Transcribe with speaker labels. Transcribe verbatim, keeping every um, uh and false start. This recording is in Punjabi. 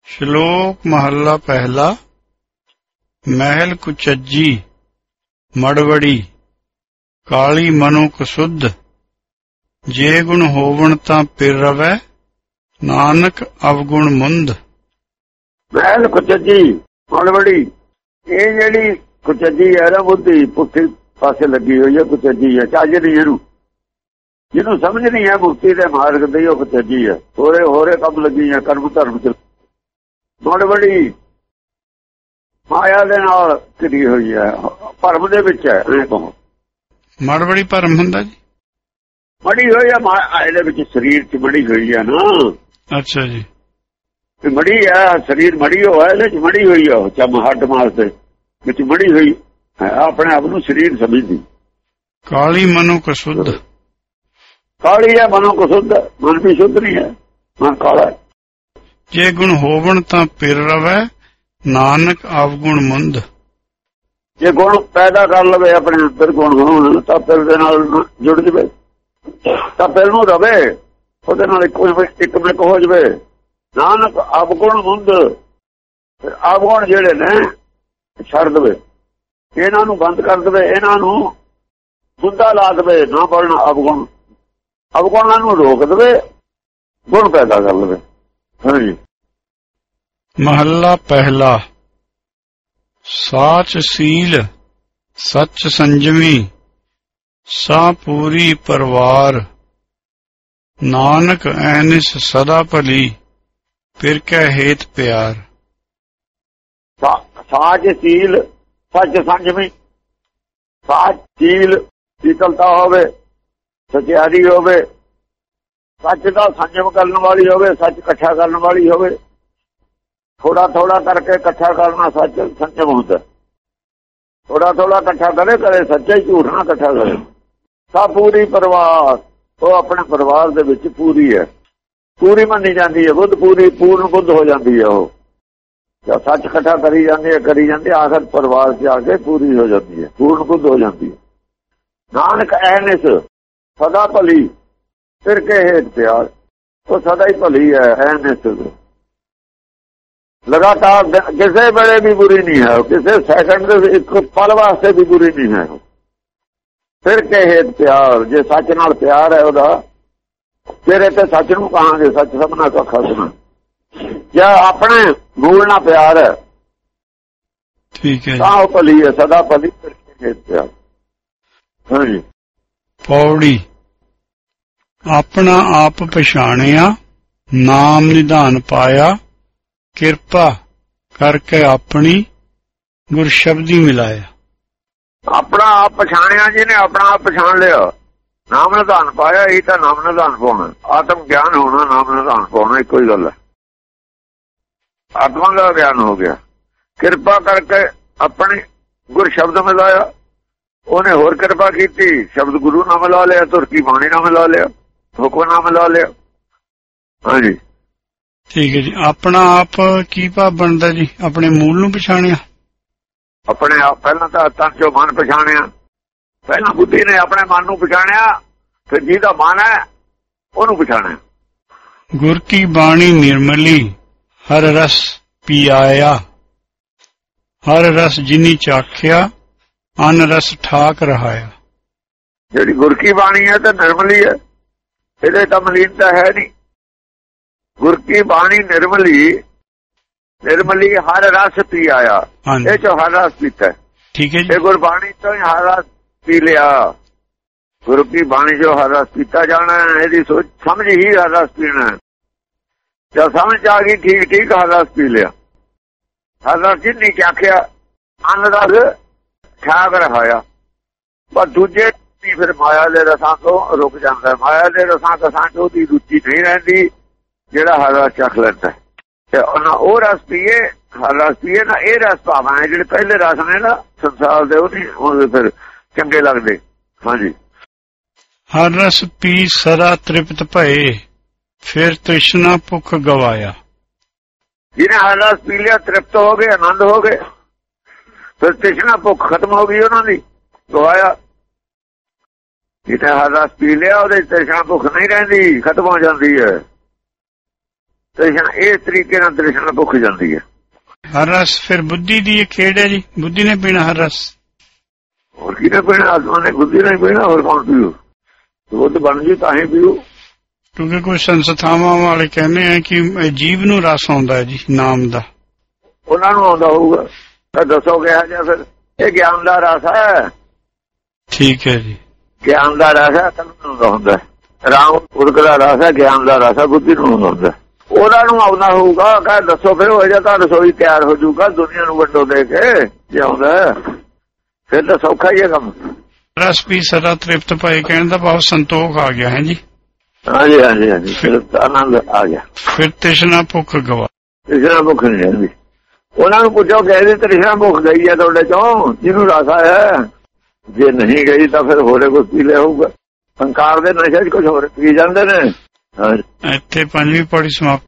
Speaker 1: ਸ਼ਲੋਕ ਮਹੱਲਾ ਪਹਿਲਾ। ਮਹਿਲ ਕੁਚੱਜੀ ਮੜਵੜੀ ਕਾਲੀ ਮਨੁ ਕਸੁੱਧ। ਜੇ ਗੁਣ ਹੋਵਣ ਤਾਂ ਪਿਰ ਰਵੈ, ਨਾਨਕ ਅਵਗੁਣ ਮੁੰਦ।
Speaker 2: ਮਹਿਲ ਕੁਚੱਜੀ ਮੜਵੜੀ, ਇਹ ਜਿਹੜੀ ਕੁਚੱਜੀ ਹੈ ਨਾ ਬੁੱਧੀ ਪੁੱਠੀ ਪਾਸੇ ਲੱਗੀ ਹੋਈ ਹੈ, ਕੁਚੱਜੀ ਹੈ, ਚੱਜ ਨਹੀਂ ਇਹਨੂੰ, ਜਿਹਨੂੰ ਸਮਝ ਨਹੀਂ ਹੈ ਮੁਕਤੀ ਦੇ ਮਾਰਗ ਦੀ, ਉਹ ਕੁਚੱਜੀ ਹੈ। ਹੋਰੇ ਹੋਰੇ ਕੰਮ ਲੱਗੀ ਹੈ, ਕਰਮ ਧਰਮ ਚ। ਮੜਵੜੀ ਮਾਇਆ ਦੇ ਨਾਲ ਘਿਰੀ ਹੋਈ ਹੈ, ਭਰਮ ਦੇ ਵਿੱਚ ਹੈ।
Speaker 1: ਮੜਵੜੀ ਭਰਮ ਹੁੰਦਾ ਜੀ,
Speaker 2: ਮੜੀ ਹੋਈ ਹੈ ਮਾਇਆ, ਇਹਦੇ ਵਿੱਚ ਸਰੀਰ ਚ ਮੜੀ ਹੋਈ ਹੈ ਨਾ।
Speaker 1: ਅੱਛਾ ਜੀ,
Speaker 2: ਮੜੀ ਹੈ, ਸਰੀਰ ਮੜੀ ਹੋਇਆ, ਇਹਦੇ ਚ ਮੜੀ ਹੋਈ ਹੈ, ਚਮ ਹੱਡ ਮਾਸ ਦੇ ਵਿੱਚ ਮੜੀ ਹੋਈ ਹੈ, ਆਪਣੇ ਆਪ ਨੂੰ ਸਰੀਰ ਸਮਝਦੀ।
Speaker 1: ਕਾਲੀ ਮਨੁ ਕਸੁੱਧ,
Speaker 2: ਕਾਲੀ ਹੈ ਮਨੋਂ ਕਸੁੱਧ, ਮਨ ਵੀ ਸ਼ੁੱਧ ਨਹੀਂ ਹੈ, ਮਨ ਕਾਲਾ।
Speaker 1: ਜੇ ਗੁਣ ਹੋਵਣ ਤਾਂ ਪਿਰ ਰਵੈ, ਨਾਨਕ ਅਵਗੁਣ ਮੁੰਦ।
Speaker 2: ਜੇ ਗੁਣ ਪੈਦਾ ਕਰ ਲਵੇ ਆਪਣੇ ਅੰਦਰ, ਗੁਣ ਹੋਣ ਤਾਂ ਪਿਰ ਦੇ ਨਾਲ ਜੁੜ ਜਵੇ, ਤਾਂ ਪਿਰ ਨੂੰ ਰਵੇ, ਉਹਦੇ ਨਾਲ ਇੱਕੋ ਇੱਕ ਮਿਕ ਹੋ ਜਵੇ। ਨਾਨਕ ਅਵਗੁਣ ਮੁੰਦ, ਅਵਗੁਣ ਜਿਹੜੇ ਨੇ ਛੱਡ ਦੇਵੇ, ਇਹਨਾਂ ਨੂੰ ਬੰਦ ਕਰ ਦੇਵੇ, ਇਹਨਾਂ ਨੂੰ ਮੁੰਦਾ ਲਾ ਦੇਵੇ, ਨਾ ਬੋਲਣਾ ਅਵਗੁਣ। ਅਵਗੁਣਾਂ ਨੂੰ ਰੋਕ ਦੇਵੇ, ਗੁਣ ਪੈਦਾ ਕਰ ਲਵੇ। ਹਾਂਜੀ।
Speaker 1: ਮਹੱਲਾ ਪਹਿਲਾ। ਸਾਚ ਸੀਲ ਸੱਚ ਸੰਜਮੀ, ਸਾ ਪੂਰੀ ਪਰਵਾਰ। ਨਾਨਕ ਐਨਿਸ ਸਦਾ ਭਲੀ, ਫਿਰ ਕੈ ਹੇਤ ਪਿਆਰ।
Speaker 2: ਸਾਚ ਸੀਲ ਸੱਚ ਸੰਜਮੀ, ਸਾਚ ਸੀਲ ਸ਼ੀਤਲਤਾ ਹੋਵੇ, ਸਚਿਆਰੀ ਹੋਵੇ, ਸੱਚ ਦਾ ਸੰਜਮ ਕਰਨ ਵਾਲੀ ਹੋਵੇ, ਸੱਚ ਇਕੱਠਾ ਕਰਨ ਵਾਲੀ ਹੋਵੇ। ਥੋੜਾ ਥੋੜਾ ਕਰਕੇ ਇਕੱਠਾ ਕਰਨਾ ਸੱਚ ਸੰਜਮ ਹੁੰਦਾ। ਥੋੜਾ ਥੋੜਾ ਇਕੱਠਾ ਕਰੇ ਕਰੇ ਸੱਚਾ ਹੀ, ਝੂਠ ਨਾ ਇਕੱਠਾ ਕਰੇ। ਸਭ ਪੂਰੀ ਪਰਿਵਾਰ, ਉਹ ਆਪਣੇ ਪਰਿਵਾਰ ਦੇ ਵਿੱਚ ਪੂਰੀ ਹੈ, ਪੂਰੀ ਮੰਨੀ ਜਾਂਦੀ ਹੈ, ਬੁੱਧ ਪੂਰੀ ਪੂਰਨ ਬੁੱਧ ਹੋ ਜਾਂਦੀ ਹੈ। ਉਹ ਜਦ ਸੱਚ ਇਕੱਠਾ ਕਰੀ ਜਾਂਦੀ ਹੈ ਕਰੀ ਜਾਂਦੀ ਆਖਰ ਪਰਿਵਾਰ ਚ ਆ ਕੇ ਪੂਰੀ ਹੋ ਜਾਂਦੀ ਹੈ, ਪੂਰਨ ਬੁੱਧ ਹੋ ਜਾਂਦੀ ਹੈ। ਨਾਨਕ ਐਨਿਸ ਸਦਾ ਭਲੀ, ਫਿਰ ਕੇ ਹੇਤ ਪਿਆਰ। ਉਹ ਸਦਾ ਹੀ ਭਲੀ ਹੈ, ਐਨਿਸ ਲਗਾਤਾਰ, ਕਿਸੇ ਵੇਲੇ ਵੀ ਬੁਰੀ ਨਹੀਂ ਹੈ, ਕਿਸੇ ਸੈਕਿੰਡ ਦੇ ਇੱਕ ਪਲ ਵਾਸਤੇ ਵੀ ਬੁਰੀ ਨਹੀਂ ਹੈ। ਫਿਰ ਕੇ ਹੇਤ ਪਿਆਰ, ਜੇ ਸੱਚ ਨਾਲ ਪਿਆਰ ਹੈ ਉਹਦਾ, ਫਿਰ ਇੱਥੇ ਸੱਚ ਨੂੰ ਕਹਾਂਗੇ ਸੱਚ ਸਭਨਾ ਕਾ ਖਾਸਮਾ। ਜਾਂ ਆਪਣੇ ਮੂਲ ਨਾਲ ਪਿਆਰ ਹੈ,
Speaker 1: ਠੀਕ ਹੈ,
Speaker 2: ਤਾਂ ਉਹ ਭਲੀ ਹੈ, ਸਦਾ ਭਲੀ, ਫਿਰ ਕੇ ਹੇਤ ਪਿਆਰ। ਹਾਂਜੀ।
Speaker 1: ਪੌੜੀ। ਆਪਣਾ ਆਪ ਪਛਾਣਿਆ, ਨਾਮ ਨਿਧਾਨ ਪਾਇਆ। ਕਿਰਪਾ ਕਰਕੇ ਆਪਣੀ ਗੁਰ ਸ਼ਬਦੀ ਮਿਲਾਇਆ।
Speaker 2: ਆਪਣਾ ਆਪ ਪਛਾਣਿਆ, ਜਿਹਨੇ ਆਪਣਾ ਆਪ ਪਛਾਣ ਲਿਆ, ਨਾਮ ਨਿਧਾਨ ਪਾਇਆ। ਇਹ ਤਾਂ ਨਾਮ ਨਿਧਾਨ ਪਾਉਣਾ, ਆਤਮ ਗਿਆਨ ਹੋਣਾ, ਨਾਮ ਨਿਧਾਨ ਪਾਉਣਾ ਇੱਕੋ ਹੀ ਗੱਲ ਹੈ। ਆਤਮਾ ਦਾ ਗਿਆਨ ਹੋ ਗਿਆ। ਕਿਰਪਾ ਕਰਕੇ ਆਪਣੀ ਗੁਰ ਸ਼ਬਦ ਮਿਲਾਇਆ, ਉਹਨੇ ਹੋਰ ਕਿਰਪਾ ਕੀਤੀ, ਸ਼ਬਦ ਗੁਰੂ ਨਾਲ ਮਿਲਾ ਲਿਆ, ਤੁਰ ਕੀ ਬਾਣੀ ਨਾਲ ਮਿਲਾ ਲਿਆ, ਹੁਕਮ ਨਾਲ ਮਿਲਾ ਲਿਆ। ਹਾਂਜੀ,
Speaker 1: ਠੀਕ ਹੈ ਜੀ। ਆਪਣਾ ਆਪ ਕੀ ਭਾਵ ਬਣਦਾ ਜੀ? ਆਪਣੇ ਮੂਲ ਨੂੰ ਪਛਾਣਿਆ।
Speaker 2: ਆਪਣੇ ਆਪ ਪਹਿਲਾਂ ਤਾਂ ਤਨ ਚੋਂ ਮਨ ਪਛਾਣਿਆ, ਪਹਿਲਾਂ ਬੁੱਧੀ ਨੇ ਆਪਣੇ ਮਨ ਨੂੰ ਪਛਾਣਿਆ, ਫਿਰ ਜਿਹਦਾ ਮਨ ਹੈ ਉਹਨੂੰ ਪਛਾਣਿਆ।
Speaker 1: ਗੁਰ ਕੀ ਬਾਣੀ ਨਿਰਮਲੀ, ਹਰ ਰਸ ਪੀਆਇਆ। ਹਰ ਰਸ ਜਿਨੀ ਚਾਖਿਆ, ਅਨ ਰਸ ਠਾਕ ਰਹਾਇਆ।
Speaker 2: ਜਿਹੜੀ ਗੁਰ ਕੀ ਬਾਣੀ ਹੈ ਤਾਂ ਨਿਰਮਲੀ ਹੈ, ਇਹਦੇ ਤਾਂ ਮਲੀਨਤਾ ਹੈ ਨਹੀਂ। ਗੁਰ ਕੀ ਬਾਣੀ ਨਿਰਮਲੀ, ਨਿਰਮਲੀ ਹਰ ਰਸ ਪੀ ਆਇਆ, ਇਹ ਚੋਂ ਹਰ ਰਸ ਪੀਤਾ।
Speaker 1: ਠੀਕ ਹੈ ਜੀ।
Speaker 2: ਇਹ ਗੁਰਬਾਣੀ ਤੋਂ ਹੀ ਹਰ ਰਸ ਪੀ ਲਿਆ। ਗੁਰੂ ਕੀ ਬਾਣੀ ਜੋ ਹਰ ਰਸ ਪੀਤਾ ਜਾਣਾ, ਇਹਦੀ ਸੋਚ ਸਮਝ ਹੀ ਹਰ ਰਸ ਪੀਣਾ। ਜਦ ਸਮਝ ਆ ਗਈ ਠੀਕ ਠੀਕ ਹਰ ਰਸ ਪੀ ਲਿਆ। ਹਰ ਰਸ ਜਿੰਨੀ ਚਾਖਿਆ, ਅੰਨ ਰਸ ਠਾਕ ਰਹਾਇਆ। ਪਰ ਦੂਜੇ ਫਿਰ ਮਾਇਆ ਦੇ ਰਸਾਂ ਤੋਂ ਰੁਕ ਜਾਂਦਾ। ਮਾਇਆ ਦੇ ਰਸਾਂ ਕਸਾਂ ਚ ਉਹਦੀ ਰੁਚੀ ਨਹੀਂ ਰਹਿੰਦੀ, ਜਿਹੜਾ ਹਰ ਰਸ ਚੱਖ ਲੈਂਦਾ। ਤੇ ਉਹਨਾਂ ਉਹ ਰਸ ਪੀਏ, ਹਰ ਰਸ ਪੀਏ ਨਾ, ਇਹ ਰਸ ਭਾਵਾਂ ਜਿਹੜੇ ਪਹਿਲੇ ਰਸ ਨੇ ਨਾ ਸੰਸਾਰ ਦੇ, ਉਹ ਨਹੀਂ ਉਹਦੇ ਫਿਰ ਚੰਗੇ ਲੱਗਦੇ। ਹਾਂਜੀ।
Speaker 1: ਹਰ ਰਸ ਪੀ ਸਦਾ ਤ੍ਰਿਪਤ ਭਏ, ਫਿਰ ਤ੍ਰਿਸ਼ਨਾ ਭੁੱਖ ਗਵਾਇਆ।
Speaker 2: ਜਿਹਨੇ ਹਰ ਰਸ ਪੀ ਲਿਆ, ਤ੍ਰਿਪਤ ਹੋ ਗਏ, ਆਨੰਦ ਹੋ ਗਏ, ਫਿਰ ਤ੍ਰਿਸ਼ਨਾ ਭੁੱਖ ਖਤਮ ਹੋ ਗਈ ਉਹਨਾਂ ਦੀ, ਗਵਾਇਆ। ਜਿਹਨੇ ਹਰ ਰਸ ਪੀ ਲਿਆ, ਉਹਦੇ ਤ੍ਰਿਸ਼ਨਾ ਭੁੱਖ ਨਹੀਂ ਰਹਿੰਦੀ, ਖਤਮ ਹੋ ਜਾਂਦੀ ਹੈ। ਤ੍ਰਿਸ਼ਨਾ ਇਸ ਤਰੀਕੇ ਨਾਲ ਤ੍ਰਿਸ਼ਨਾ ਭੁੱਖ ਜਾਂਦੀ ਹੈ।
Speaker 1: ਹਰ ਰਸ ਫਿਰ ਬੁੱਧੀ ਦੀ ਇਹ ਖੇਡ ਹੈ ਜੀ, ਬੁੱਧੀ ਨੇ ਪੀਣਾ ਹਰ ਰਸ।
Speaker 2: ਹੋਰ ਕਿਹਨੇ ਪੀਣਾ? ਆਤਮਾ ਨੇ ਬੁੱਧੀ ਨਹੀਂ ਪੀਣਾ, ਹੋਰ ਕੌਣ ਪੀਊ? ਦੁੱਧ ਬਣ ਜੂ ਤਾਂ ਹੀ ਪੀਊ।
Speaker 1: ਕਿਉਂਕਿ ਕੁਝ ਸੰਸਥਾਵਾਂ ਵਾਲੇ ਕਹਿੰਦੇ ਆ ਕਿ ਜੀਵ ਨੂੰ ਰਸ ਆਉਂਦਾ ਹੈ ਜੀ ਨਾਮ ਦਾ।
Speaker 2: ਉਹਨਾਂ ਨੂੰ ਆਉਂਦਾ ਹੋਊਗਾ ਤਾਂ ਦੱਸੋ ਕਿਹਾ ਜਾ। ਫਿਰ ਇਹ ਗਿਆਨ ਦਾ ਰਸ ਹੈ।
Speaker 1: ਠੀਕ ਹੈ ਜੀ,
Speaker 2: ਗਿਆਨ ਦਾ ਰਸ ਹੈ, ਅਕਲ ਨੂੰ ਆਉਂਦਾ ਹੁੰਦਾ। ਰਾਮ ਪੁਰਖ ਦਾ ਰਸ ਹੈ, ਗਿਆਨ ਦਾ ਰਸ ਹੈ, ਬੁੱਧੀ ਨੂੰ ਆਉਂਦਾ ਹੁੰਦਾ। ਉਹਨਾਂ ਨੂੰ ਆਉਂਦਾ ਹੋਊਗਾ। ਕਹ ਦੱਸੋ ਫਿਰ ਹੋ ਜਾ ਤਾਂ ਰਸੋਈ ਤਿਆਰ ਹੋ ਜਾਊਗਾ ਦੁਨੀਆ ਨੂੰ ਵੰਡੋ ਦੇ ਕੇ। ਜੇ ਆਉਂਦਾ ਫਿਰ ਤਾਂ ਸੌਖਾ ਹੀ ਹੈ ਕੰਮ।
Speaker 1: ਰਸ ਪੀ ਸਦਾ ਤ੍ਰਿਪਤ ਭਏ ਕਹਿਣ ਦਾ ਭਾਵ ਸੰਤੋਖ ਆ ਗਿਆ ਹੈ ਜੀ।
Speaker 2: ਹਾਂਜੀ ਹਾਂਜੀ ਹਾਂਜੀ, ਫਿਰ ਆਨੰਦ ਆ ਗਿਆ।
Speaker 1: ਫਿਰ ਤ੍ਰਿਸ਼ਨਾ ਭੁੱਖ ਗਵਾ।
Speaker 2: ਤ੍ਰਿਸ਼ਨਾ ਭੁੱਖ ਨਹੀਂ ਰਹਿੰਦੀ। ਉਹਨਾਂ ਨੂੰ ਪੁੱਛੋ ਕਹਿੰਦੇ ਤ੍ਰਿਸ਼ਨਾ ਭੁੱਖ ਗਈ ਹੈ ਤੁਹਾਡੇ ਚੋਂ ਜਿਹਨੂੰ ਰਸ ਆਇਆ? ਜੇ ਨਹੀਂ ਗਈ ਤਾਂ ਫਿਰ ਹੋਰੇ ਕੁਝ ਪੀ ਲਿਆ ਹੋਊਗਾ। ਸੰਕਾਰ ਦੇ ਨਸ਼ੇ ਚ ਕੁਝ ਹੋਰ ਪੀ ਜਾਂਦੇ ਨੇ।
Speaker 1: ਇੱਥੇ ਪੰਜਵੀਂ ਪੌੜੀ ਸਮਾਪਤ।